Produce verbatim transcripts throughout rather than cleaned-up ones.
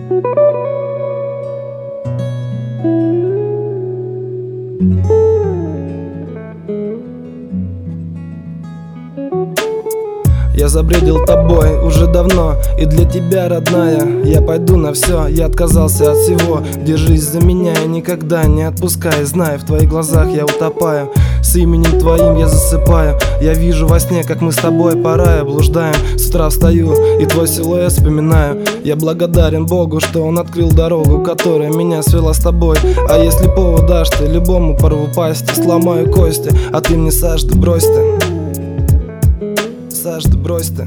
Я забредил тобой уже давно, и для тебя, родная, я пойду на все. Я отказался от всего, держись за меня и никогда не отпускай. Знай, в твоих глазах я утопаю, с именем твоим я засыпаю. Я вижу во сне, как мы с тобой по раю блуждаем. С утра встаю и твой силуэт вспоминаю. Я благодарен Богу, что Он открыл дорогу, которая меня свела с тобой. А если повод дашь ты, любому порву пасти, сломаю кости, а ты мне сажды брось ты. Сажды брось ты.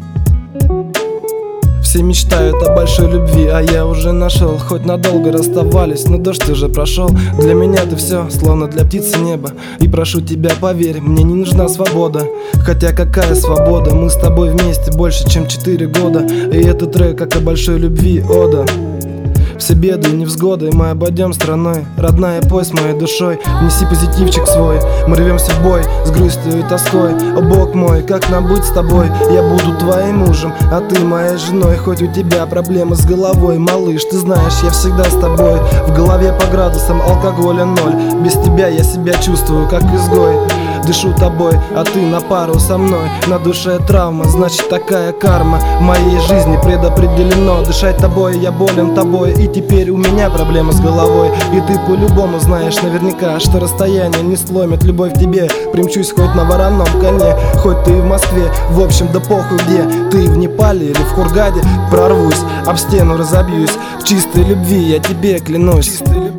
Все мечтают о большой любви, а я уже нашел. Хоть надолго расставались, но дождь уже прошел. Для меня ты все, словно для птицы небо. И прошу тебя, поверь, мне не нужна свобода. Хотя какая свобода, мы с тобой вместе больше, чем четыре года. И этот трек, как о большой любви, ода. Все беды и невзгоды мы обойдем страной. Родная, пой с моей душой, неси позитивчик свой. Мы рвемся в бой с грустью и тоской. О, Бог мой, как нам быть с тобой? Я буду твоим мужем, а ты моей женой. Хоть у тебя проблемы с головой, малыш, ты знаешь, я всегда с тобой. В голове по градусам алкоголя ноль. Без тебя я себя чувствую как изгой. Дышу тобой, а ты на пару со мной. На душе травма, значит такая карма. В моей жизни предопределено дышать тобой, я болен тобой. И теперь у меня проблемы с головой. И ты по-любому знаешь наверняка, что расстояние не сломит любовь к тебе. Примчусь хоть на вороном коне, хоть ты в Москве, в общем да похуй где. Ты в Непале или в Хургаде, прорвусь, об стену разобьюсь. В чистой любви я тебе клянусь.